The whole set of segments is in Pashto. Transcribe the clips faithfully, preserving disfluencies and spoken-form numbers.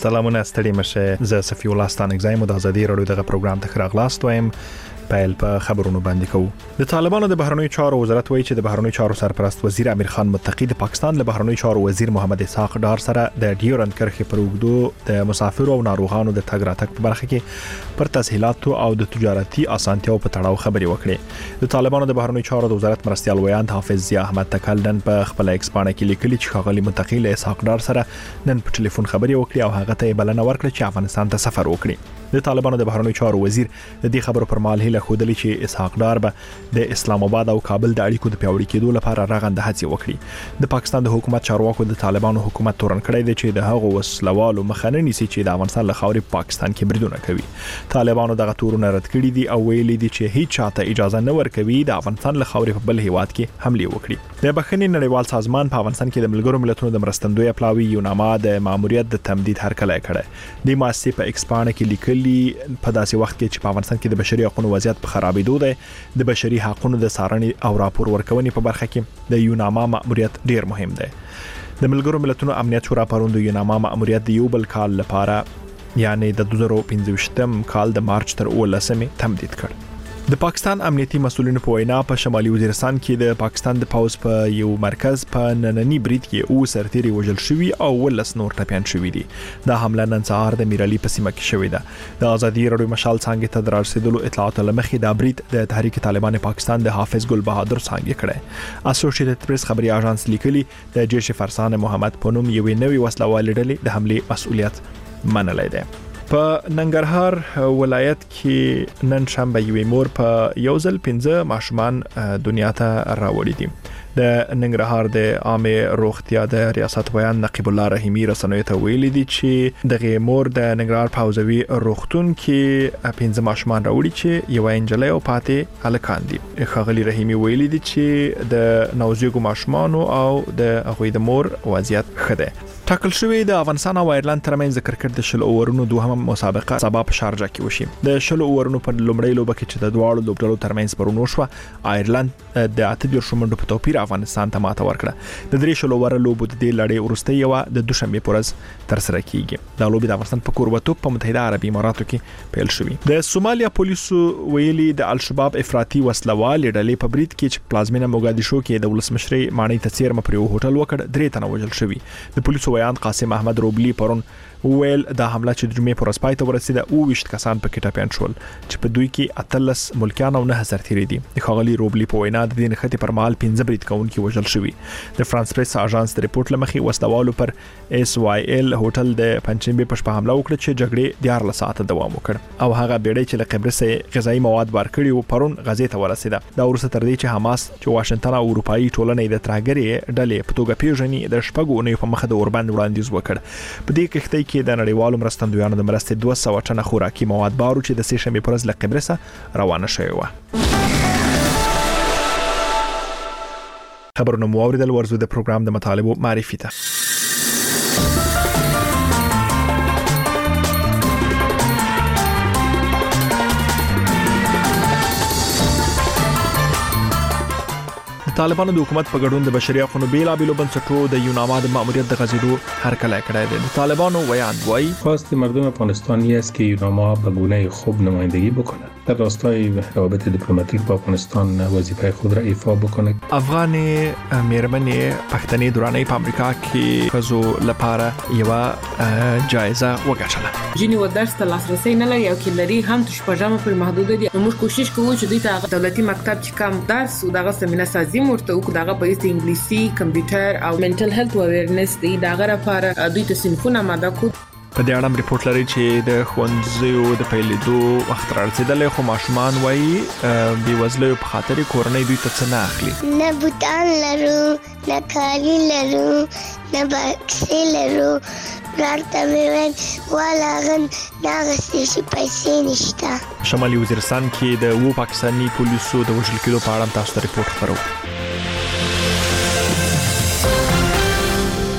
سلامونه ستړي مشه زه صفی الله ستانک زایم د ازادي رادیو دغه پروګرام ته راغلاست وایم پیل په خبرونو باندې کوو. د طالبانو د بهرنیو چارو وزارت وایي چې د بهرنیو چارو سرپرست وزیر امیر خان متقی د پاکستان له بهرنیو چارو وزیر محمد اسحاق ډار سره د ډیورند کرښې پر اوږدو د مسافرو او ناروغانو د تګ راتګ په برخه کې پر تسهیلاتو او د تجارتي اسانتیاو په تړاو خبرې وکړې. د طالبانو د بهرنیو چارو د وزارت مرستیال ویاند حافظ ضیا احمد تکلدن په خپل ایکس باندې کې لیکلي چې ښاغلي متقی له اسحاق ډار سره نن په ټلیفون خبرې وکړې او هغه ته بلنه ورکړه چې افغانستان ته سفر وکړي. د طالبانو د بهرنیو چارو وزیر د دې خبرو پر مهال هیله خوده چې اسحاق ډار به د اسلام آباد او کابل د اړیکو د پیاوړي کېدو لپاره رغنده هڅې وکړي. د پاکستان د حکومت چارواکو د طالبانو حکومت تورن کړی دی چې د هغو وسلوالو مخه نیسي چې د افغانستان له خاورې پاکستان کې بریدونه کوي. طالبانو دغه تورونه رد کړي دي او ویلي دي چې هیڅ چاته اجازه نه ورکوي د افغانستان له خاورې په بل هیواد کې حمله وکړي. د بخښنې نړیوال سازمان په افغانستان کې د ملګرو ملتونو د مرستندوی پلاوی یوناما د ماموریت د تمدید هرکلی کړی. د مؤسسې په ایکس باندې کې لیکلي په داسې وخت کې چې په افغانستان کې د بشري حقوقو وضعیت په خرابېدو دی د بشري حقوقو د څارنې او راپور ورکونې په برخه کې د یوناما ماموریت ډیر مهم دی. د ملګرو ملتونو امنیت شورا پروند یوناما ماموریت د یو بل کال لپاره یعنی د دوه زره پنځه کال د مارچ تر اوولسمې تمدید کړ. د پاکستان امنیتي مسولینو په وینا په شمالي وزیرستان کې د پاکستان د پاوز په یو مرکز په نننی برید کې او سرتيري وژل شوی او ولس نور ټپيان شوی دي. دا حمله نن سهار د میرالي په سیمه کې شوې ده. د ازادي رادیو مشال څنګه ته دررسیدلو اطلاعات لمخې د برید د تحریک طالبان پاکستان د حافظ ګل بهادر څنګه کړه. اسوسییټډ پریس خبري اژانس لیکلي د جیش فرسان محمد پونم یوې نوې وسلوال ډلې د حمله مسؤلیت منلای دی. په ننګرهار ولایت کې نن شنبه یوې مور په یو ځل پنځه ماشومان دنیا ته راوړي دي. د ننګرهار د عامه روغتیا د ریاست ویان نقیب الله رحیمی رسنوي ته ویلي دي چې د مور د ننګرهار پاوزوي روغتون کې پنځه ماشومان راوړي چې یو انجلۍ او پاتې هلکان دي. ښاغلي رحیمی ویلي دي چې د نوزیګو ماشومان او د هغوی د مور وضعیت ښه دی. ټاکل شوی د افغانستان او ایرلند ترمنځ د کرکټ د شل اورونو دوهمه مسابقه سبا په شارجه کې وشي. د شل اورونو په لومړۍ لوبه کې چې د دواړو لوبډلو ترمنځ پرونو شو ایرلند د اته دیرشو منډو په توپیر افغانستان ته ماته ورکړه. د درې شل اوور لوبو د دې لړۍ وروستۍ یو د دوشنبه پر ورځ تر سره کیږي. دا لوبه د افغانستان په کوربتوب په متحده عربي اماراتو کې پیل شوې. د سومالیا پولیسو ویلي د الشباب افراطي وسلوال ډلې په برید کې چې پلازمینه موګادیشو کې د ولسمشري مانی تصیر مپر یو هوټل وکړ درې تنه وژل شوي. د پولیسو ویان قاسم احمد روبلی پرون ویل دا حمله چې د جمعې پر ورځ پای ته ورسېده او ویشت کسان پکې ټپيان شول چې په دوی کې اتلس ملکیان او نه هزار تیری دي. د ښاغلي روبلی په وینا د دې نښتې پر مهال پنځه برید کوونکي وژل شوي. د فرانس پریس اژانس د ریپورت لمخې وسلوالو پر اس واي ال هوټل د پنځمبه په شپه حمله وکړه چې جګړې دیارلس ساعته دوام وکړ او هغه بیړۍ چې له قبرص غذایی مواد ورکړي او پرون غزې ته ورسېده. دا ورسته تر دې چې حماس چې واشنگټن او اروپאי ټولنې د ترهګرۍ ډلې په توګه پیژني د شپږو نه په مخه د اوربند وړاندیز وکړ. په دې کښتۍ کې د نړیوالو مرستندویانو د مرستې دوه سوه ټنه خوراکي مواد بارو چې د سه شنبې پر ورځ له قبرص روانه شوی و. خبرونه مو اوریدل. ورزو د پروګرام د مطالبو معرفي ته. طالبانو د حکومت په ګډون د بشري حقوقو بیلابېلو بنسټونو د یوناما د ماموریت د غزیدو هرکلی کړی دی. د طالبانو ویاند وایي خواست مردم افغانستانی است که یوناما به گونه خوب نمایندگی بکند. در راستای روابط دیپلماتیک با افغانستان وظیفه خود را ایفا بکند. افغان میرمنې پښتنې دورانۍ په امریکا کې خزو لپاره یو جایزه وګټله. جنی و درس ته لاسرسي نه لري او کې لري هم تر شپږم پر محدود دي. موږ کوشش کوو چې دوی ته دولتي مکتب چې کم درس او دغه سمینار سازي مرته او دغه په انګلیسي کمپیوټر او منټل هیلث اویرنس دی دغه لپاره دوی ته صنفونه ماده کو. په دې اړه ریپورت لري چې د ښوونځیو د پیلېدو وخت راځي خو ماشومان وایي بې وزلۍ په خاطر کورنۍ دوی ته څه نه اخلي. نه بوتان لرو، نه کالي لرو، نه بکسې لرو. ورته مې ویل والا غن ناغستې چې پیسې نشته. شمالي وزیرستان کې د اوو پاکستاني پولیسو د وژل کېدو په اړه تاسو ته ریپورت خپروو. در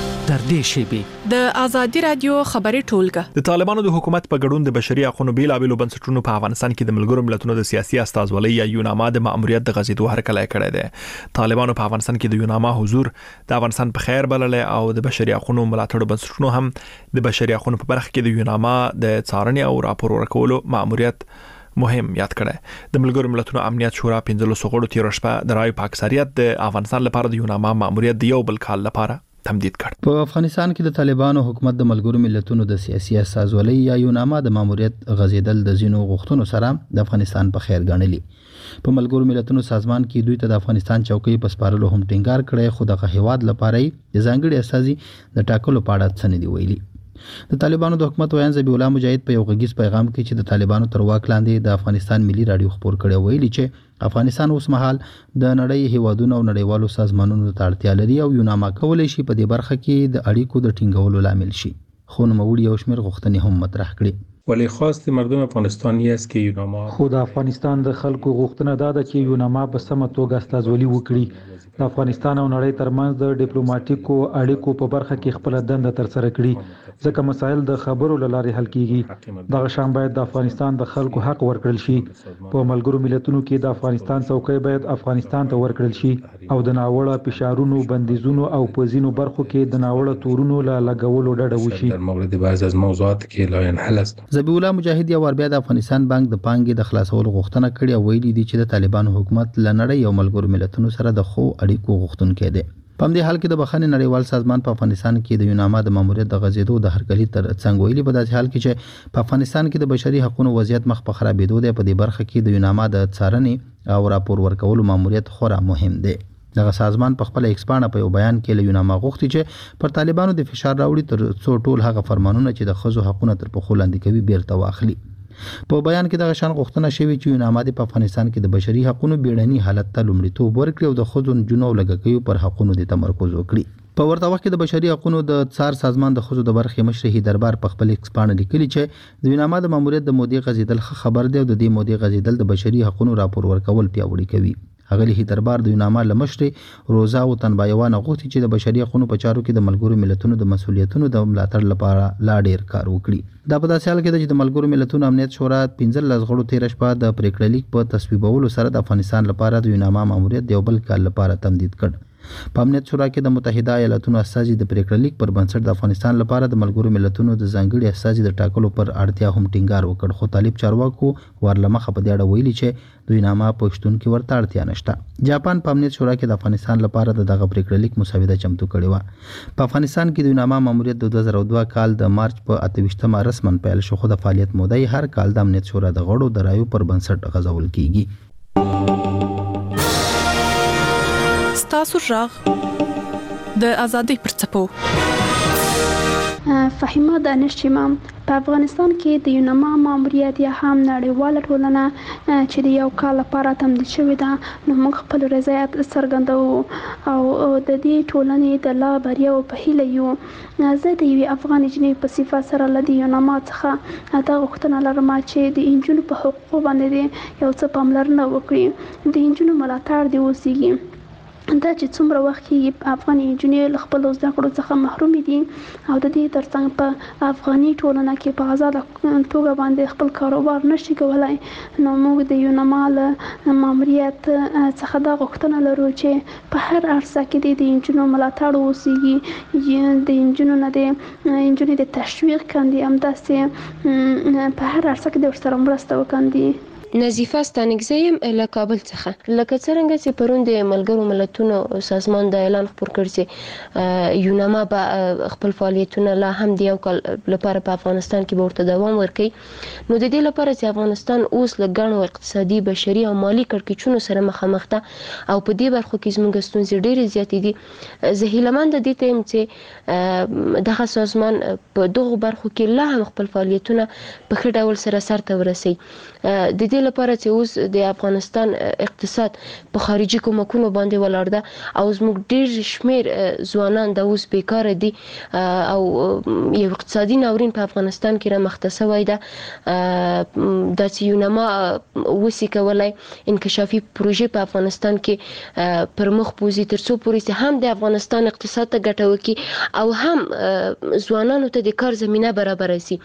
دې شیبې د ازادي رادیو خبري ټولګه د طالبانو د حکومت په ګډون د بشري حقوقو بیلابېلو بنسټونو په افغانستان کې د ملګرو ملتونو د سیاسي استازولۍ یا یوناما د ماموریت د غزیدو هرکلی کړی دی. طالبانو په افغانستان کې د یوناما حضور د افغانستان په خیر بللی او د بشري حقوقو ملاتړو بنسټونو هم د بشري حقوقو په برخه کې د یوناما د څارنې او راپور ورکولو ماموریت مهم یاد کړه. د ملګرو ملتونو امنیت شورا پنځلس غړو تیر شپه د رای په اکثریت د افغانستان لپاره د یوناما ماموریت د یو بل کال لپاره تمدید کړ. په افغانستان کې د طالبانو حکومت د ملګرو ملتونو د سیاسي استازولۍ یا یوناما د ماموریت غزیدل د زینو غوښتنو سره د افغانستان په خیر ګڼلي. په ملګرو ملتونو سازمان کې دوی ته د افغانستان چوکۍ په سپارلو هم ټینګار کړی، خو د هیواد لپاره د ځانګړي استازي د ټاکلو په اړه څه نه دی ویلي. د طالبانو د حکومت ویان ذبیح الله مجاهد په یو غږیز پیغام کې چې د طالبانو تر واک لاندې د افغانستان ملي رادیو خبر کړی ویلي چې افغانستان اوس مهال د نړۍ هیوادونو او نړیوالو سازمانونو ته اړتیا لري او یوناما کولای شي په دې برخه کې د اړیکو د ټینګولو لامل شي. خو نوموړي یو شمېر غوښتنې هم مطرح کړې. ولی خواست مردم افغانستان است که یوناما خود افغانستان د خلکو غوښتنه ده چې یوناما په سمه توګه استازولي وکړي، د افغانستان او نړۍ ترمنځ د ډیپلوماټیکو اړیکو په برخه کې خپل دنده تر سره کړي، ځکه مسایل د خبرو له لارې حل کیږي. دغه شان باید د افغانستان د خلکو حق ورکړل شي. په ملګرو ملتونو کې د افغانستان څوکۍ باید افغانستان ته ورکړل شي او د ناوړه فشارونو، بندیزونو او په ځینو برخو کې د ناوړه تورونو له لګولو ډډه وشي. در مورد بعض از موضوعات که لا ينحل است. ذبیح الله مجاهد یو ور بیا د افغانستان بانک د پانګې د خلاصولو غوښتنه کړې او ویلي دي چې د طالبانو حکومت له نړۍ او ملګرو ملتونو سره د خو اړیکو غوښتونکی دی. په همدې حال کې د بخښنې نړیوال سازمان په افغانستان کې د یوناما د ماموریت د غزیدو د هرکلي تر څنګ ویلي په داسې حال کې چې په افغانستان کې د بشري حقوقو وضعیت مخ په خرابېدو دی. په دې برخه کې د یوناما د څارنې او راپور ورکولو ماموریت خورا مهم دی. دغه سازمان په خپل ایکس پاڼه په یو بیان کې له یوناما غوښتي چې پر طالبانو د فشار راوړي تر څو ټول هغه فرمانونه چې د ښځو حقوقونه تر پښو لاندې کوي بیرته واخلي. په بیان کې دغه شان غوښتنه شوې چې یوناما د افغانستان کې د بشري حقوقو بیړني حالت ته لومړیتوب ورکړي او د ښځو، نجونو او لږکیو پر حقوقو د تمرکز وکړي. په ورته وخت کې د بشري حقوقو د څار سازمان د ښځو د برخې مشر دربار په خپل ایکس پاڼه لیکلي چې د یوناما د ماموریت د مودې غزیدل خبر دی او د دې مودې غزیدل د بشري حقوقو راپور ورکول پیاوړي کوي. اغلی دربار د یوناما لمشر روزا او تنبایوان غوښتي چې د بشري حقوقو په چارو کې د ملګرو ملتونو د مسولیتونو د ملاتړ لپاره لا ډیر کار وکړي. دا په داسې حال کې چې د ملګرو ملتونو امنیت شورا پنځلس غړو تیر شپه د پریکړه لیک په تصویبولو سره د افغانستان لپاره د یوناما ماموریت د یو بل کال لپاره تمدید کړ. په امنیت شورا کې د متحده ایالاتونو استازي د پریکړه لیک پر بنسټ د افغانستان لپاره د ملګرو ملتونو د ځانګړي استازي د ټاکلو پر اړتیا هم ټینګار وکړ، خو طالب چارواکو ورلمخه په دې اړه ویلي چې د یوناما په شتون کې ورته اړتیا نشته. جاپان په امنیت شورا کې د افغانستان لپاره د دغه پریکړه لیک مسوده چمتو کړې و. په افغانستان کې د یوناما ماموریت د دوه زره دوه کال د مارچ په اته ویشتمه رسماً پیل شو، خو د فعالیت موده هر کال د امنیت شورا د غړو د رایو پر بنسټ غځول کیږي. ستاسو ژغ د ازادۍ پر څپو. فهیمه دانش چې په افغانستان کې د یوناما ماموریت یا هم نړیواله ټولنه چې د یو کال لپاره تمدید شوې ده، نو موږ خپل رضایت څرګندوو او د دې ټولنې د لا بریاو په هیله یو. زه د یوې افغان نجلۍ په صفت سره له د یوناما څخه دا غوښتنه لرم چې د نجونو په حقوقو باندې یو څه پاملرنه وکړي، د نجونو ملاتړ دې وشي. دا چې څومره وخت کې افغاني نجونې له خپلو زده کړو څخه محرومې دي او د دې ترڅنګ په افغاني ټولنه کې په آزاده توګه باندې خپل کاروبار نشي کولای، نو موږ د یوناما له ماموریت څخه دا غوښتنه لرو چې په هر عرصه کې د نجونو ملاتړ وشي، د نجونو نه د نجونې د تشویق کاندي، همداسې په هر عرصه کې د ورسره مرسته وکاندي. نظیفه ستانکزی یم له کابل څخه. لکه څرنګه چې پرون د ملګرو ملتونو سازمان د اعلان خپور کړ چې یوناما به خپل فعالیتونه لا هم د یو کال لپاره په افغانستان کې به ورته دوام ورکړي، نو د دې لپاره چې افغانستان اوس له ګڼو اقتصادي، بشري او مالي کړکېچونو سره مخامخ ده او په دې برخو کې زموږ ستونزې ډېرې زیاتې دي، زه هیلهمنده دې ته یم چې دغه سازمان په دغو برخو کې لا هم خپل فعالیتونه په ښه ډول سره سرته ورسوي. د دې دې لپاره چې اوس د افغانستان اقتصاد په خارجي کومکونو باندې ولاړ ده او زموږ ډېر شمیر ځوانان د اوس بیکاره دي او یو اقتصادي ناورین په افغانستان کې را مخته شوی ده. د یونما وسی کولای انکشافي پروژې په افغانستان کې پر مخ بوزي ترڅو پورې هم د افغانستان اقتصاد ته ګټه وکړي او هم ځوانانو ته د کار زمينه برابر شي.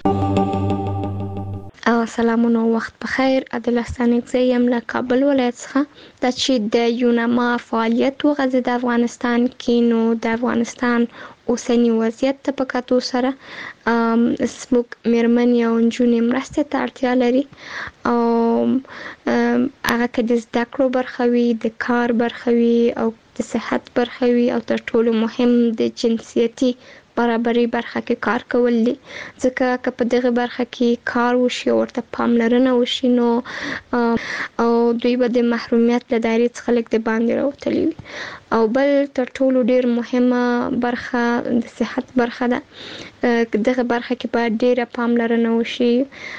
سلامونه وخت بخیر. عادل احسانزی یم له کابل ولایت څخه. د چې د یونما فعالیت وغځي د افغانستان کې نو د افغانستان اوسنی وضعیت ته په کتو سره زموږ میرمنې او نجونې مرستې ته اړتیا لري او هغه که د زده کړو برخه وي، د کار برخه وي او د صحت برخه وي او تر ټولو مهم د جنسیتي برابرۍ برخه کې کار کول دي. ځکه که په دغه برخه کې کار وشي او ورته پاملرنه وشي نو او دوی به د محرومیت له دایرې څخه لږ د باندې راوتلي وي. او بل تر ټولو ډیر مهمه برخه د صحت برخه ده. دغه برخه کې باید ډیره پاملرنه وشي.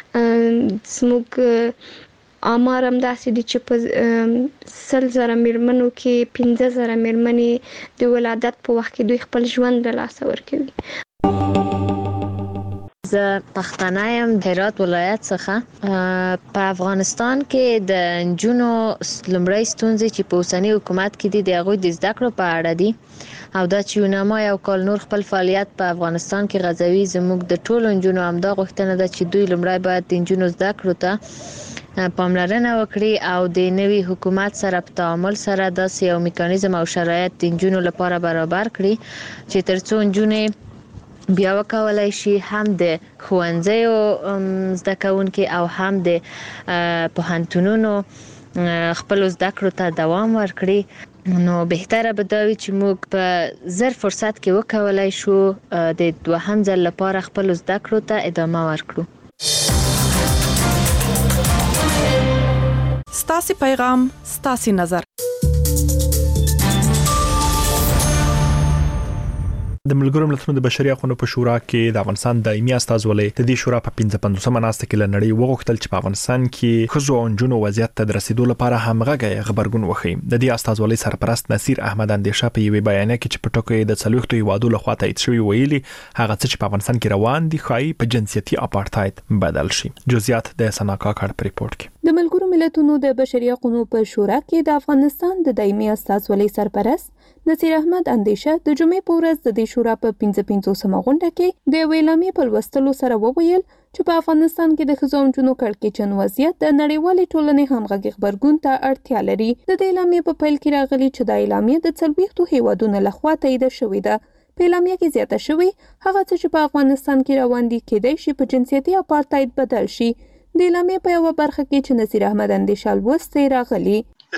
زموږ آمار هم داسې دي چې په سل زره میرمنو کې پنځه زره میرمنې د ولادت په وخت کې دوی خپل ژوند له لاسه ورکوي. زه پښتنه یم د هرات ولایت څخه. په افغانستان کې د نجونو لومړی ستونزې چې په اوسني حکومت کې دي د هغوی د زده کړو په اړه دي او دا چې یونما یو کال نور خپل فعالیت په افغانستان کې غځوي. زموږ د ټولو نجونو همدا غوښتنه ده چې دوی لومړی باید د نجونو زده کړو ته پاملرنه وکړي او د نوي حکومت سره په تعامل سره داسې یو میکانیزم او شرایط د نجونو لپاره برابر کړي چې ترڅو نجونې بیا وکولای شي هم د ښوونځیو زده کوونکي او هم د پوهنتونونو خپل زده کړو ته دوام ورکړي. نو بهتره به دا وي چې موږ په زر فرصت کې وکولای شو د دوهم ځل لپاره خپل زده کړو ته ادامه ورکړو. ستاسي پیغام ستاسي نظر. د ملګرو ملتونو د بشري حقوقو په شورا کې د افغانستان دایمي استازولۍ د دې شورا په پنځه پنځوسمه ناسته کې لنړۍ وغوښتل چې په افغانستان کې ښځو او نجونو وضعیت ته د رسیدو لپاره همغږی خبرګون وښيي. د دې استازولۍ سرپرست نصیر احمد اندیشه په یوې بیانیه کې چې په ټکو د څلوېښتو هیوادو لخوا تایید شوی ویلي هغه څه چې په افغانستان کې روان دي ښایي په جنسیتي اپارټاید بدل شي. جزئیات د سناکا کړ په ریپورت کې. د ملګرو ملتونو د بشري حقوقو په شورا کې د افغانستان د دایمي استازولۍ سرپرست نصیر احمد اندیشه د جمعې په ورځ د دې شورا په پنځه پنځوسمه غونډه کې د ویلامې په لوستلو سره وویل چې په افغانستان کې د ښځو او نجونو کړکېچن وضعیت د نړیوالې ټولنې همغږي خبرګون ته اړتیا لري. د دې اعلامیې په پیل کې راغلي چې د اعلامیې د څلوېښتو هیوادونو لخوا تایید شوې ده. په اعلامیه کې زیاته شوی هغه څه چې په افغانستان کې روان دي کېدای شي په جنسیتي اپارټاید بدل شي. د اعلامیې په یوه برخه کې چې نصیر احمد اندیشه لوستې راغلي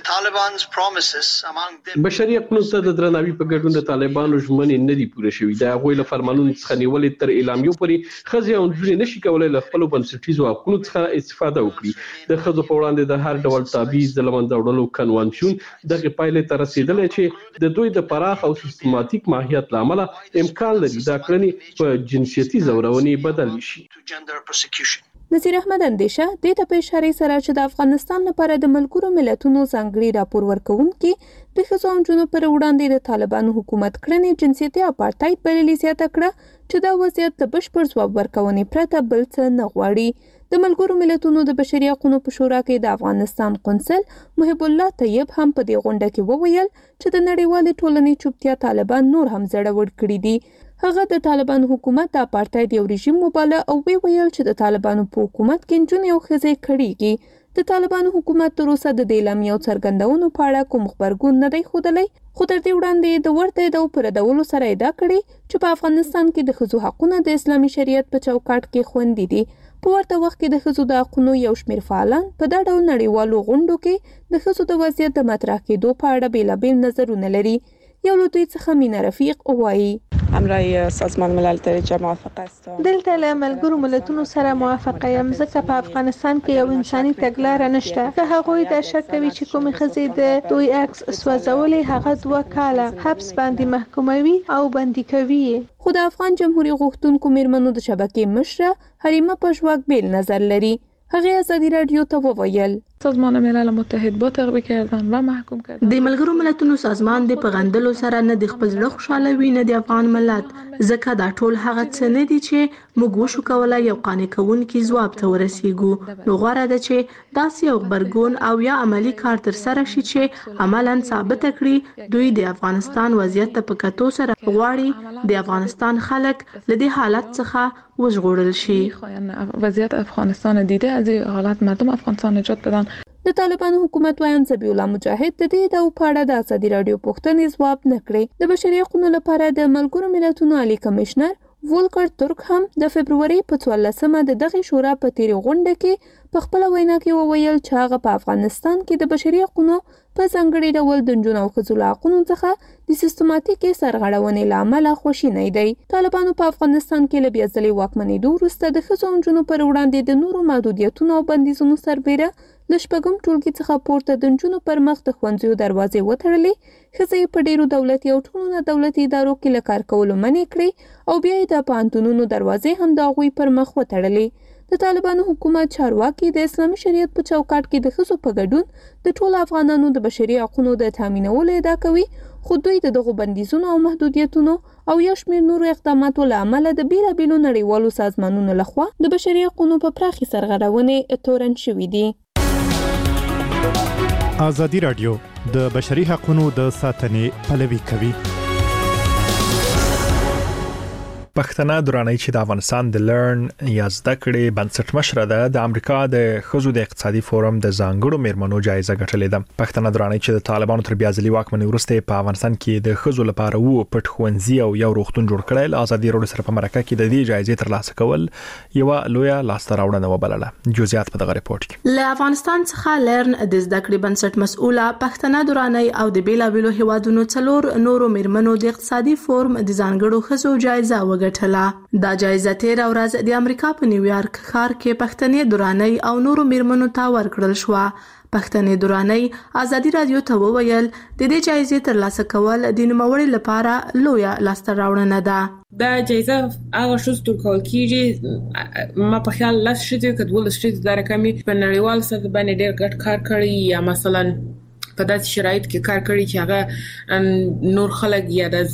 بشري حقوقو ته د درناوي په ګډون د طالبانو ژمنې نه دي پوره شوې. د هغوی له فرمانونو څخه نیولې تر اعلامیو پورې ښځې او نجونې نشي کولای له خپلو بنسټیزو حقوقو څخه استفاده وکړي. د ښځو په وړاندې د هر ډول تبعیض د له منځه وړلو کنوانسیون دغه پایلې ته رسېدلی چې د دوی د پراخ او سیستماتیک ماهیت له امله امکان لري دا کړنې په جنسیتي ځورونې بدل شي. نصیر احمد اندیشه د ته په اشاره سره چې د افغانستان لپاره د ملګرو ملتونو ځانګړي راپور ورکوونکي د ښځو او نجونو پر وړاندې د طالبانو حکومت کړنې جنسیتي اپارټاید بللې زیاته کړه چې دا وضعیت د بشپړ ځواب ورکونې پرته بل څه نه غواړي. د ملګرو ملتونو د بشري حقوقو په شورا کې د افغانستان قونسل محب الله طیب هم په دې غونډه کې وویل چې د نړیوالې ټولنې چوپتیا طالبان نور هم زړور کړي دي. هغه د طالبان حکومت د اپارټاید یو رژیم وباله او وی ویل چې د طالبانو په حکومت کې نجونې او ښځې کړيږي. د طالبانو حکومت تر اوسه د اعلامیې او څرګندونو په اړه کوم خبرګون نه دی ښودلی، خو تر دې وړاندې د ورته ادعاو پر ردولو سره ادعا کړې چې په افغانستان کې د ښځو حقونه د اسلامي شریعت په چوکاټ کې خوندي دي. په ورته وخت کې د ښځو د حقونو یو شمېر فعالان په دا ډول نړیوالو غونډو کې د ښځو د وضعیت د مطرح کېدو په اړه بېلابېل نظرونه لري. یو له دوی څخه مینا رفیق وایي همراه سازمان ملل درجه موافقه است. دلته له ملګرو ملتونو سره موافقه یم ځکه په افغانستان کې یو انساني تګلاره نشته. که هغوی دا شک کوي چې کومې ښځې د دوی عکس سوځولې هغه دوه کاله حبس باندې محکوموي او بندي کوي. خو د افغان جمهوریت غوښتونکو میرمنو د شبکې مشره حلیمه پژواک بیل نظر لري. هغه ازادي رادیو ته وویل سازمان ملل متحد با تغییر کردن و محکوم کردن د ملګرو ملتونو سازمان د پغندلو سره نه د خپل زړه خوشاله وي نه د افغان ملت ځکه دا ټول هغه څه نه دي چې موږ وشو کولای یو قانع کوونکی ځواب ته ورسیږو. نو غوړه ده چې داسې یو خبرګون او یا عملی کار تر سره شي چې عملاً ثابت کړي دوی د افغانستان وضعیت ته په کتو سره غواړي د افغانستان خلک له دې حالت څخه وژغورل شي. وضعیت افغانستان دیده از این حالت مردم افغانستان نجات بدن. د طالبانو حکومت وایي ذبیح الله مجاهد د دې د پاړه د ازادي رادیو پوښتنې ځواب نه کړی. د بشري حقوقو لپاره د ملګرو ملتونو عالی کمشنر وولکر ترک هم د فبرवरी په څوارلسمه د دغه شورا په تیری غونډه کې په خپل وینا کې وویل چې هغه په افغانستان کې د بشري حقوقو په ځانګړي ډول د نجونو او ښځو له حقوقو څخه د سیستماتیکي سرغړونې لامل خوشینه دی. طالبانو په افغانستان کې له بیا ځلې واکمنېدو وروسته د ښځو او نجونو پر وړاندې د نورو محدودیتونو او بندیزونو سربېره له شپږم ټولګي څخه پورته د نجونو پر مخ د ښوونځیو دروازې وتړلې. ښځې په ډیرو دولتي او ټولو نه دولتي ادارو کې له کار کولو منع کړې او بیا یې د پوهنتونونو دروازې هم د هغوی پر مخ وتړلې. د طالبانو حکومت چارواکي د اسلامي شریعت په چوکاټ کې د ښځو په ګډون د ټولو افغانانو د بشري حقوقو د تامینولو ادعا کوي، خو دوی د دغو بندیزونو او محدودیتونو او یو شمېر نورو اقداماتو له امله د بیلابیلو نړیوالو سازمانونو لخوا د بشري حقوقو په پراخي سرغړونې تورن شوي دي. ازادي رادیو د بشري حقوقو د ساتنې پلوي کوي. پښتنه درانۍ چې د افغانستان د لرن یا زده کړې بنسټ مشره ده د امریکا د ښځو د اقتصادي فورم د ځانګړو میرمنو جایزه ګټلې ده. پښتنه درانۍ چې د طالبانو تر بیا ځلې واکمنۍ وروسته په افغانستان کې د ښځو لپاره وو پټ ښوونځي او یو روغتون جوړ کړل، ازادي رادیو سره په مرکه کې د دې جایزې ترلاسه کول یو لوی لاسته راوړنه وبلله. جزئیات په دغه ریپورت کې. له افغانستان څخه لرن د زده کړې بنسټ مسؤله پښتنه درانۍ او د بیلابیلو هیوادونو څلور نورو میرمنو د اقتصادي فورم د ځانګړو ښځو جایزه وګټله. دا جایزه تیر ورځ د امریکا په نیویارک ښار کې پښتنې درانۍ او نورو میرمنو ته ورکړل شو. پښتنې درانۍ ازادي رادیو ته وویل د دې جایزې ترلاسه کول د نوموړي لپاره لوی لاسته راوړنه ده. دا جایزه هغه شوز تر کول کیږي ما په خیال لاس شته کډول شته د رقمي په نړیوال سطح باندې ډېر ګټ کار کړی یا مثلا په داسې شرایط کې کار کړی چې هغه نور خلک یا د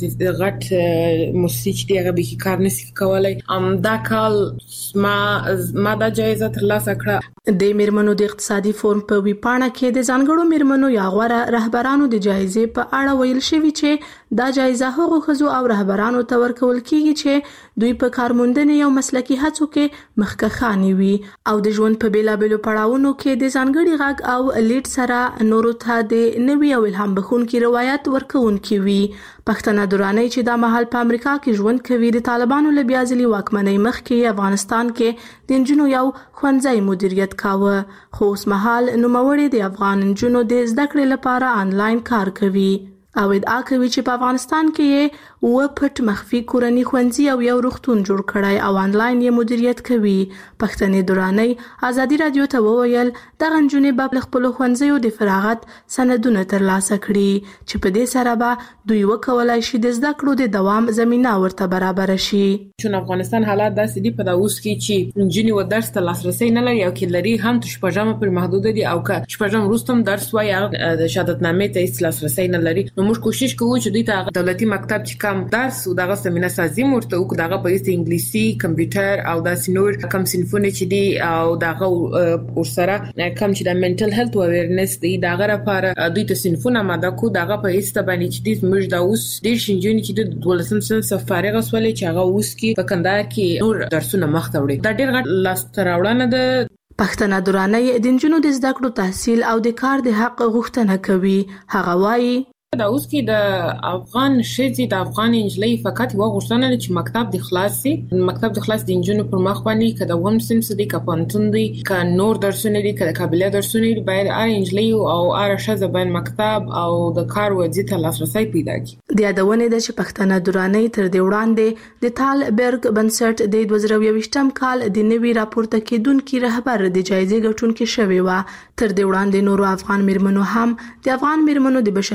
غټ موسیقي چې هغه به کار نشي کولای. ام دا کال ما ما دا جایزه ترلاسه کړه. د میرمنو د اقتصادي فورم په ویپاڼه کې د ځانګړو میرمنو یا غوړه رهبرانو د جایزې په اړه ویل شوی چې دا جایزه هغو ښځو او رهبرانو ته ورکول کیږي چې دوی په کارموندنې او مسلکي هڅو کې مخکښانې وي او د ژوند په بیلابیلو پړاوونو کې د ځانګړي غږ او لیډ سره نورو ته د نوي او الهام بخښونکي روایت ورکوونکي وي. پښتنه درانۍ چې دا مهال په امریکا کې ژوند کوي د طالبانو له بیا ځلې واکمنۍ مخکې افغانستان کې د نجونو یو ښوونځی مدیریت کاوه، خو اوس مهال نوموړي د افغان نجونو د زده کړې لپاره آنلاین کار کوي او ادعا کوي چې په افغانستان کې و پټ مخفي کورنۍ ښوونځي او یو روغتون جوړ کړی او آنلاین یې مدیریت کوي. پښتنې درانۍ ازادي رادیو ته وویل دغه نجونې به خپل ښوونځیو د فراغت سندونه ترلاسه کړي چې په دې سره به دوی وکولای شي د زده کړو د دوام زمينه ورته برابر شي. چون افغانستان حالات داسې دي په داوس کې چې نجونې و درس ته لاسرسي نه لري او کې لري هم شپږم پر محدود دي او که شپږم وروسته درس وایي د شهادتنامې ته هیڅ لاسرسي نه لري. نو موږ کوشش کوو چې دوی ته دولتي مکتب چې کم درس او دغه سمینه سازي مرته او دغه په ایست انګلیسي کمپیوټر او د سنور کم صنفونه چې دي او دغه ورسره کم چې د منټل هیلث او اویرنس دی دغه لپاره دوی ته صنفونه ماده کو دغه په ایست باندې چې د موږ د اوس ډیر شنجونی چې د دولسم صنف فارغ اسولې چې هغه اوس کې په کندهار کې نور درسونه مخ ته وړي. دا ډیر غټ لاسته راوړنه ده. پښتنه درانۍ د نجونو د زده کړو تحصیل او د کار د حق غوښتنه کوي. هغه وایي دا اوس کې د افغان شېزي د افغان انجلۍ فقط یو غوښتنه لري چې مکتب د خلاصي مکتب د خلاص د انجونو پر مخ باندې کده وم سم سدي کپانتون دي ک نور درسونه دي کده قابلیت درسونه دي باید ار انجلۍ او ار شزه بین مکتب او د کار وځي ته لاسرسي پیدا کړي. د یادونه ده چې پښتنه درانۍ تر دې وړاندې د تالبرګ بنسټ د دوه زره یوویشتم کال د نوي راپورته کېدونکو رهبر د جایزې ګټونکو شوی و. تر دې وړاندې نورو افغان میرمنو هم د افغان میرمنو د بشري حقوقو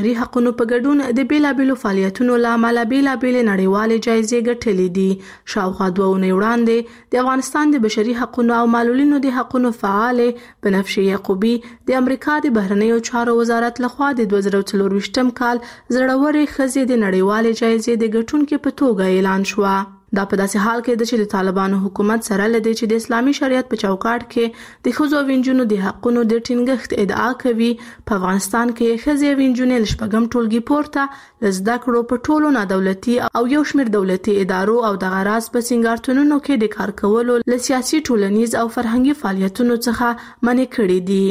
حقونو په ګډون د بیلابېلو فعالیتونو لامل بیلابېلې نړیوالې جایزې ګټلې دي. شاوخوا دوه اونۍ وړاندې د افغانستان د بشري حقونو او معلولینو د حقونو فعال بنفشه یعقوبی د امریکا د بهرنیو چارو وزارت لخوا د دوه زره څلور ویشتم کال زړورې ښځې د نړیوالې جایزې د ګټونکو په توګه اعلان شوه. دا په داسې حال کې د چې د طالبانو حکومت سره لدی چې د اسلامي شریعت په چوکاټ کې د ښځو او نجونو د حقونو د ټینګښت ادعا کوي. په افغانستان کې ښځې او نجونې له شپږم ټولګي پورته له زده کړو په ټولو نادولتي او یو شمېر دولتي ادارو او د غراس په سنگارتونونو کې د کار کولو له سیاسي ټولنیز او فرهنګي فعالیتونو څخه منع کړي دي.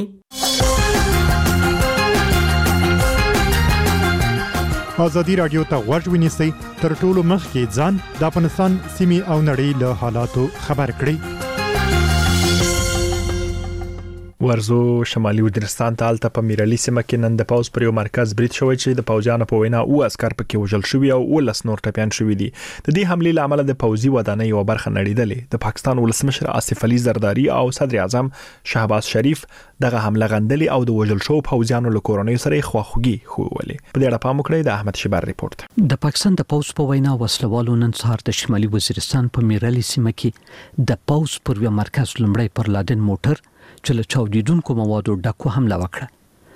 ازادي راډیو ته غوږ ونیسئ تر ټولو مخکې ځان د افغانستان سیمې او نړۍ له حالاتو خبر کړئ. ورزو شمالي وزیرستان ته الته په میرالي سیمه کې نن د پاوز پر یو مرکز برید شوی چې د پوځیانو په وینا او عسكر پکې وژل شوی او ولس نور ټپيان شوی دي. د دې حمله لامل د پوځي ودانۍ یو برخه نړیدلې. د پاکستان ولسمشر آصف علي زرداری او صدر اعظم شهباز شریف دغه حمله غندلې او د وژل شو پوځیانو له کورونې سره خواخوږي خوولې. په دې اړه پام وکړئ د احمد شبر ریپورت. د پاکستان د پوځ په وینا وسلوالو نن سهار د شمالي وزیرستان په میرالي سیمه کې د پوځ پر یو مرکز لمړی پر لادن موټر چې له چاودیدونکو موادو ډکو حمله وکړه.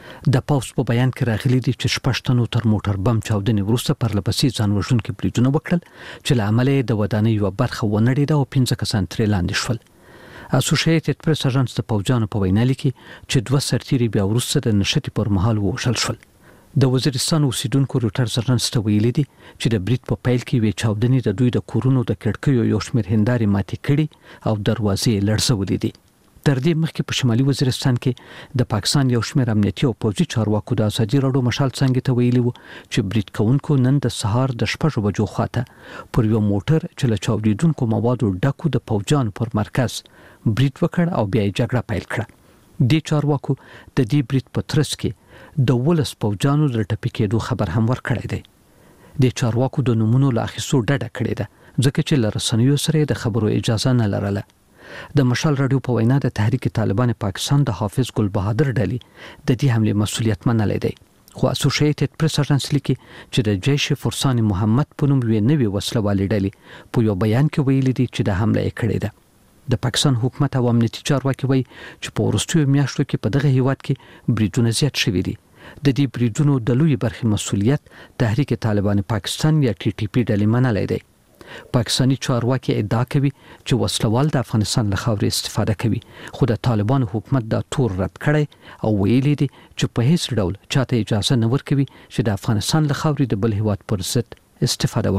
د پوځ په بیان کې راغلي دي چې شپږتنو تر موټر بم چاودنې وروسته پر لپسې ځان وژونکي بریدونه وکړل چې له امله د ودانۍ یو برخه ونړېده او پنځه کسان ترې لاندې شول. اسوسییټډ پریس اژانس د پوځیانو په وینا لیکي چې دوه سرتیري بیا وروسته د نښتې پر مهال ووژل شول. د وزیرستان اوسیدونکو روټرز اژانس ته ویلي دي چې د برید په پیل کې وی چاودنې د دوی د کورونو د کړکیو یو شمېر هندارې ماتې کړي او دروازې لړزولې دي. تر دې مخکې په شمالي وزیرستان کې د پاکستان یو شمېر امنیتي او پوځي چارواکو د ازادي راډیو مشال څنګه ته ویلي وو چې برید کوونکو نن د سهار د شپږ بجو خواته پر یو موټر چې له چاودیدونکو موادو ډکو د پوځیانو پر مرکز برید وکړ او بیا یې جګړه پیل کړه. د چارواکو د دې برید په ترڅ کې د ولس پوځیانو د ټپي کېدو خبر هم ورکړی دی. د چارواکو د نومونو لا اخیستو ډډه کړې ده ځکه چې له رسنیو سره د خبرو اجازه نه لرله. د مشال رادیو په وینا د تحریک طالبان پاکستان د حافظ ګل بهادر ډلې د دې حمله مسولیت منلې دی. خو اسوسییټډ پریس اژانس لیکي چې د جیش فرسان محمد په نوم وی نوې وسلوالې ډلې په یو بیان کې ویلي دي چې د حمله یې کړې ده. د پاکستان حکومت او امنیتي چارواکي وایي چې په وروستیو میاشتو کې په دغه هیواد کې بریدونه زیات شوي دي. د دې بریدونو د لوی برخې مسولیت تحریک طالبان پاکستان یا ټي ټي پی ډلې منلې دی. پاکستانی چارواکي ادعا کوي چې وسلوال د افغانستان له خاورې استفاده کوي خو د طالبان حکومت دا تور رد کړي او ویلي دي چې په هیڅ ډول چاته اجازه نه ورکوي چې د افغانستان له خاورې د بل هیواد پر ضد استفاده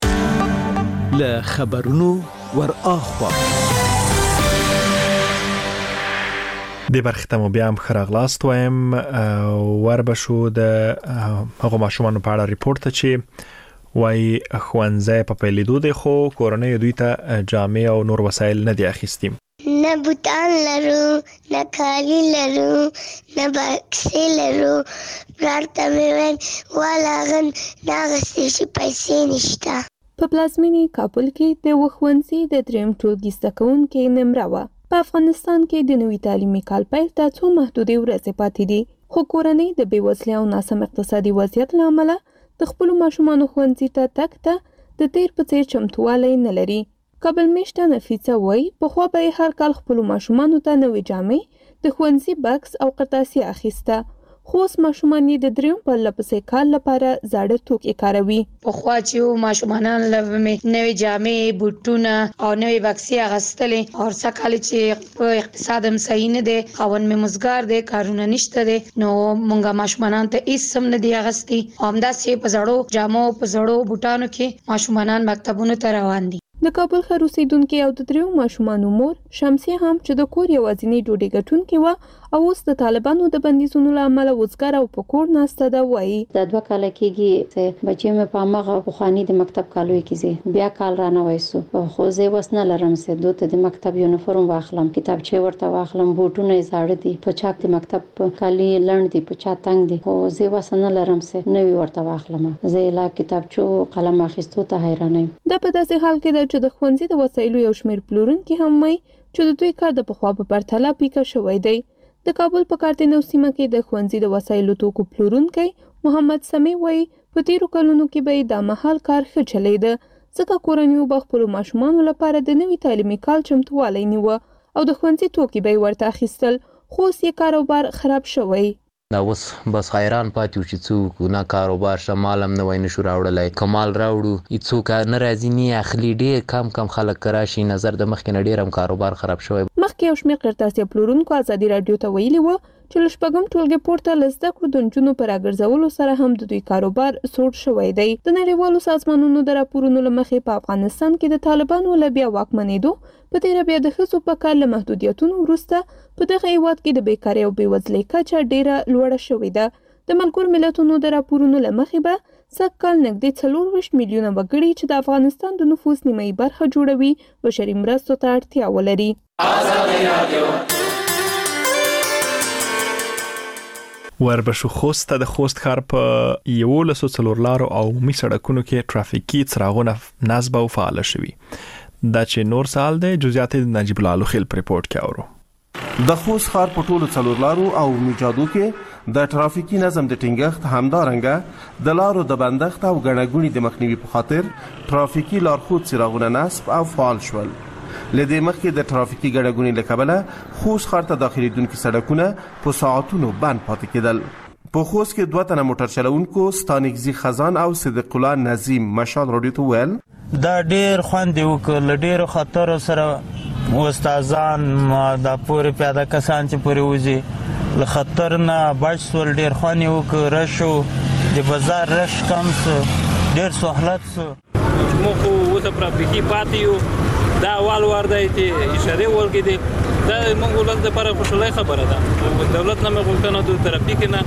وکړي. له خبرونو ور اخوا د برخې ته مو بیا هم ښه راغلاست وایم. وربشو د هغو ماشومانو په اړه ریپورت ته چې وای خوانځه په پیلیدو دی خو کورنۍ دوی ته جامې او نور وسایل نه دی اخیستي. نه بوتان لرو نه کالی لرو نه باکسې لرو. پلارته مې ویل والاغن ناغستې چې پیسې نشته. په پلازمینې کابل کې د وښوونځي د دریم ټولګي زده کوونکې نمره وه. په افغانستان کې د نوي تعلیمي کال پیل ته څو محدودې ورځې پاتې دي خو کورنۍ د بېوزلۍ او ناسم اقتصادي وضعیت له امله د خپل ماشومانو ښوونځي ته تګ ته د تیر په څیر چمتووالی نه لري. کابل میشته نفیسه وایي پخوا به یې هر کال خپلو ماشومانو ته نوې جامې د ښوونځي بکس او قرطاسي اخیسته خو اوس ماشومان یې د دریم په لپسې کال لپاره زاړه توکي کاروي. پخوا چې ماشومان له نوې جامې بوټونه او نوې بکسې اخیستلې او څه کال چې په اقتصاد هم صحیح نه دی خاوند مې مزګار دی کارونه نشته دی نو مونږه ماشومان ته هیڅ هم نه دی اغستی. همداسې په زړو جامو په زړو بوټانو کې ماشومان مکتبونو ته روان دي. د کابل ښار اوسیدونکي او د دریو ماشومانو مور شمسي هم چې د کور یوازینۍ ډوډۍ ګټونکې وه او اوس د طالبانو د بندیزونو له امله وزګاره او په کور ناسته ده وایي. د دوه کاله کېږي چې بچی مې په هغه پخواني د مکتب کالوي کې زی بیا کال را نه وایسو خو زه وس نه لرم چې دوی ته د مکتب یونیفورم واخلم کتابچې ورته واخلم بوټونه یې زاړه دي په چاک د مکتب په کالي لړن دي په چا تنګ دي خو زه وس نه لرم چې نوې ورته واخلم. زه لا کتابچو قلم اخیستو ته حیرانه یم. دا په داسې حال کې ده چې د ښوونځي د وسایلو یو شمېر پلورونکي هم وایي چې د دوی کار د پخوا په پرتله پیکه شوی دی. د کابل په کارتنو سیمه کې د ښوونځي د وسایلو توکو پلورونکی محمد سمیع وایي په تیرو کلونو کې به د مهال کار ښه چلیده ځکه کورنیو به خپلو ماشومانو لپاره د نوي تعلیمي کال چمتووالی نیوه او د ښوونځي توکي به یې ورته اخیستل خو اوس یې کاروبار خراب شوی. دا اوس بس حیران پاتې و چې څوک نه کاروبار شه مال هم نوی نشو راوړلی که مال راوړو هېڅوک نه راځي نه اخلي ډېر کم کم خلک که راشي نظر د مخکې نه ډېر هم کاروبار خراب شوی. مخکې یو شمېر قرطاسیه پلورونکو ازادي راډیو ته ویلي وه چې له شپږم ټولګې پورته له زده کړو د نجونو په راګرځولو سره هم د دوی کاروبار سوړ شوی دی. د نړیوالو سازمانونو د راپورونو له مخې په افغانستان کې د طالبانو له بیا واکمنېدو په تېره بیا د ښځو په کار له محدودیتونو وروسته په دغه هېواد کې د بیکارۍ او بېوزلۍ کچه ډېره لوړه شوې ده. د ملګرو ملتونو د راپورونو له مخې به سږ کال نږدې څلورویشت میلیونه وګړي چې د افغانستان د نفوس نیمایي برخه جوړوي بشري مرستو ته اړتیا ولري. وربشو خوست ته د خوست ښار په یولسو څلور لارو او عمومي سړکونو کې ټرافیکي څراغونه نصب او فعال شوي. دا چې نور سال دی جزئیات د نجیب الله لوخیل په ریپورت کې اورو. د خوست ښار په ټولو څلور لارو او عمومي جادو کې د ټرافیکي نظم د ټینګښت همدارنګه د لارو د بندښت او ګڼهګوڼې د مخنیوي په خاطر ټرافیکي لارښود څراغونه نصب او فعال شول. لدې مخکې د ټرافیکي ګڼهګوڼې له کبله خوست ښار ته داخلېدونکي سړکونه په ساعتونو بند پاتې کېدل. په خوست کې دوه تنه موټر چلوونکو ستانګزي خزان او صدیق الله نظیم مشال راډیو ته ویل دا ډېر خوند یې وکړ له ډېرو خطرو سره استادان د پورې پیاده کسان چې پورې وځي له خطر نه بچ سول ډېر خوند یې وکړ رش د بازار رش کم سو ډېر سهولت سو موږ خو اوسه پرافیکي پاتې یو دا اول وار دی چې اشارې ورکړي دا موږ ولس دپاره خوشحالۍ خبره ده. دولت نه مې غوښتنه د ترافیک نه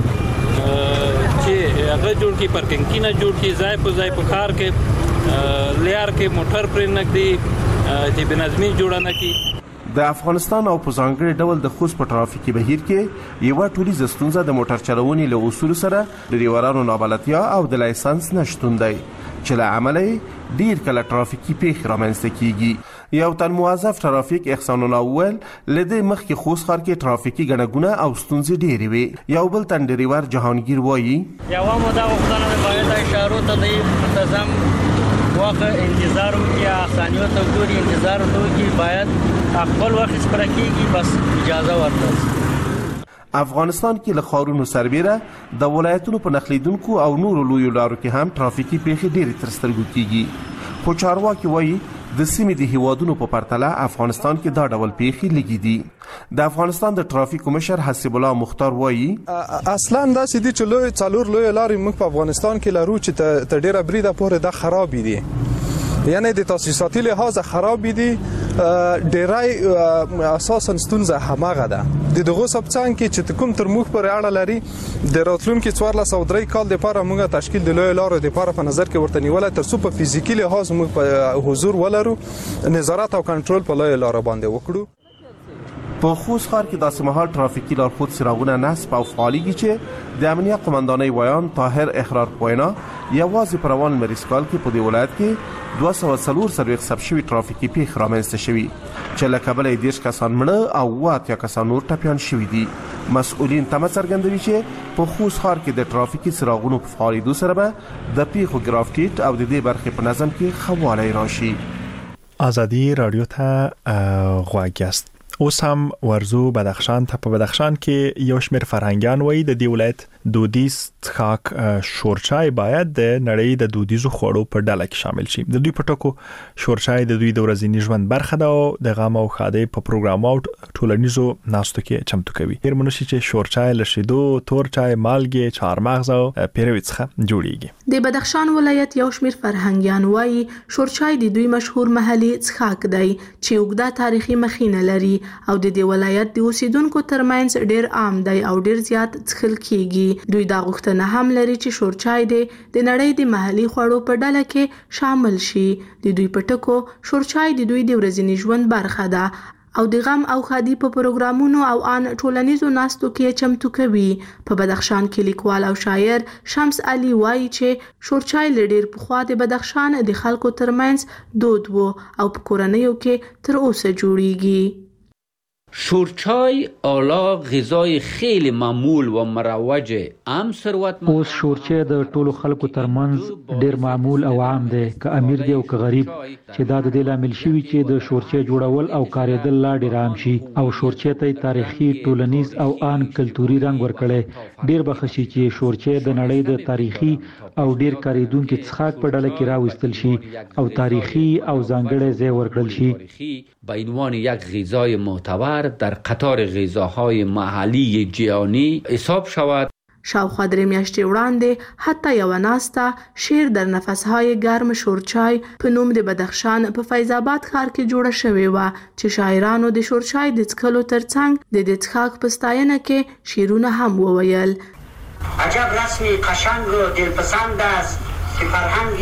چې هغه جوړ کړي پارکینګونه جوړ کړي ځای په ځای په ښار کې لیار کې موټر پرې نږدې چې بنظمي جوړه نه کړي. د افغانستان او په ځانګړي ډول د خوست په ټرافیکي بهیر کې یوه ټولیزه ستونزه د موټر چلونې له اصولو سره د ډریورانو نابلدتیا او د لایسنس نشتون دی چې له امله یې ډېر کله ټرافیکي پیښې رامنځته کیږي. یو تن موظف ټرافیک احسان الله وویل له دې مخکې خوست ښار کې ټرافیکي ګڼهګوڼه او ستونزې ډېرې وې. یو بل تن ډریور جهانگیر وایي یوه موده غوښتنه ده باید اشارو ته د منتظم وخت انتظار وکړي اسانیو ته وګوري انتظار وکړي باید خپل وخت سپاره کېږي بس اجازه ورکړي. افغانستان کې له ښارونو سربیره د ولایتونو په نښلېدونکو او نورو لویو لارو کې هم ټرافیکي پیښې ډېرې تر سترګو کېږي. خو چارواکي وایي د سیمې د هیوادونو په پرتله افغانستان کې دا ډول پیښې لږې دي. د افغانستان د ټرافیکو مشر حسیب الله مختار وایي اصلا داسې دي چې لوی څلور لوی لارې موږ په افغانستان کې لرو چې تر ډېره بریده پورې دا خراب دي یعنی د تاسیساتي لحاظ خراب دي. ډیرای اساسا ستونزه همغه ده د دغه سبڅان کې چې کوم تر موږ پر اړه لري د راتلونکو څوارلس او درې کال لپاره موږ تشکیل د لوی لارو لپاره په نظر کې ورته نیول تر څو په فزیکي لحاظ موږ په حضور ولرو نظارت او کنټرول په لوی لارو باندې وکړو. په خوست ښار کې داسې مهال ټرافیکي لارښود څراغونه نصب او فعالېږي چې د امنیه قمندانۍ ویان طاهر احرار په وینا یوازې په روان لمریز کال کې په دې ولایت کې دوه سوه څلور څلوېښت ثبت شوي ټرافیکي پیښې رامنځته شوي چې له کبله یې دېرش کسان مړه او اووه اتیا کسان نور ټپیان شوي دي. مسؤلین تمه څرګندوي چې په خوست ښار کې د ټرافیکي څراغونو په فعالېدو سره به د پیښو ګرافټیټ او د دې برخې په نظم کې ښه والی راشي. ازادي راډیو ته غوږ یاست. اوس هم ورزو بدخشان ته. په بدخشان کې یو شمېر فرهنګیان وایي د دې ولایت دودیز څښاک شورچای باید د نړۍ د دودیزو خوړو په ډله کې شامل شي. د دوی په ټکو شورچای د دوی د ورځني ژوند برخه ده او د غم او ښادۍ په پروګرامونو ټولنیزو ناستو کې چمتو کوي. هر منشي چې شورچای له شیدو، تور چای، مالګې، چهارمغز او پیروي څخه جوړیږي. د بدخشان ولایت یو شمېر فرهنګیان وایي شورچای د دوی مشهور محلي څښاک دی چې اوږده تاریخي مخینه لري او د دې ولایت د اوسیدونکو ترمنځ ډېر عام دی او ډېر زیات څښل کیږي. دوی دا غوښتنه هم لري چې شورچای د نړۍ د محلي خوړو په ډله کې شامل شي. د دوی په ټکو شورچای د دوی د ورځني ژوند برخه ده او د غم او ښادۍ په پروګرامونو او ان ټولنیزو ناستو کې چمتو کوي. په بدخشان کې لیکوال او شاعر شمس علي وایي چې شورچای له ډېر پخوا د بدخشان د خلکو ترمنځ دود و او په کورنیو کې تر اوسه جوړیږي. شورچای آلا غذای خیلی معمول و مروج عام ثروت اوس شورچه د ټولو خلکو ترمنځ ډیر معمول او عام دی که امیر دی او که غریب چې دا د دې لامل شوی چې د شورچه جوړول او کارېدل لا ډیر عام شي او شورچه ته تاریخي ټولنیز او آن کلتوري رنګ ورکړي ډیر بخښي چې شورچه د نړۍ د تاریخي او ډیر کاریدونکو څښاک په ډله کې راوستل شي او تاریخي او ځانګړی ځای ورکړل شي به عنوان یک غذای معتبر در قطار غذاهای محلی جهانی حساب شود. شاوخوا درې میاشتې وړاندې حتی یوه ناسته شیر در نفسهای گرم شورچای په نوم د بدخشان په فیض آباد ښار کې جوړه شوې وه چې شاعرانو د شورچای د څښلو ترڅنګ د دې څښاک په ستاینه کې شعرونه هم وویل. عجب رسمی قشنگ و دلپسند است که فرهنگ